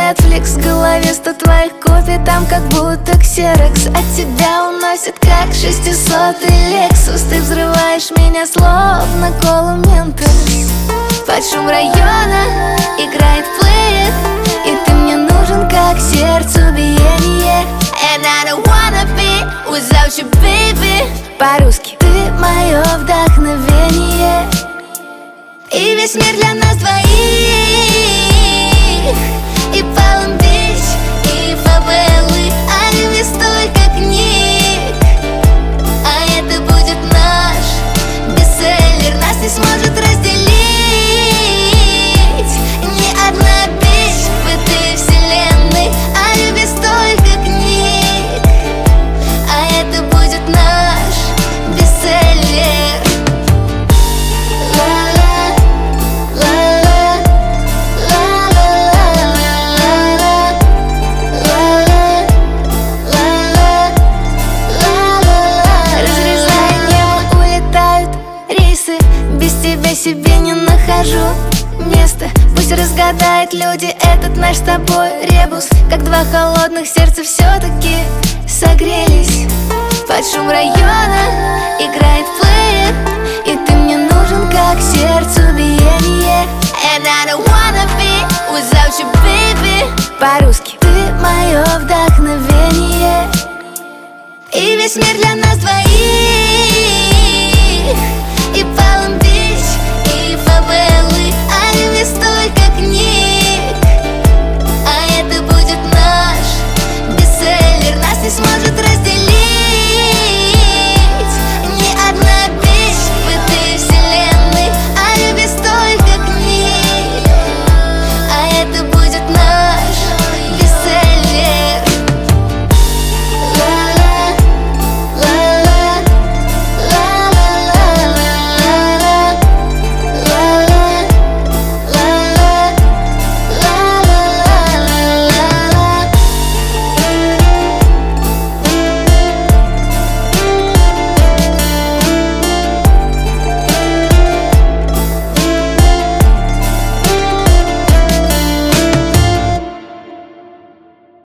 Netflix, в голове 100 твоих копий, там как будто ксерокс. От тебя уносит как 600-й Lexus. Ты взрываешь меня словно Колу Ментос. Под шум района играет плеер, и ты мне нужен как сердцу биение. And I don't wanna be without you, baby. По-русски ты мое вдохновение, и весь мир для нас двоих. И Палм-Бич, и фавелы, они столько книг. А это будет наш бестселлер. Нас не сможет разделить ни одна бич в этой вселенной. А любит столько книг. А это будет наш бестселлер. Без тебя себе не нахожу места. Пусть разгадают люди этот наш с тобой ребус. Как два холодных сердца все-таки согрелись. Под шум района играет плеер, и ты мне нужен как сердцу биение. And I don't wanna be without you, baby. По-русски ты мое вдохновение, и весь мир для нас двоих.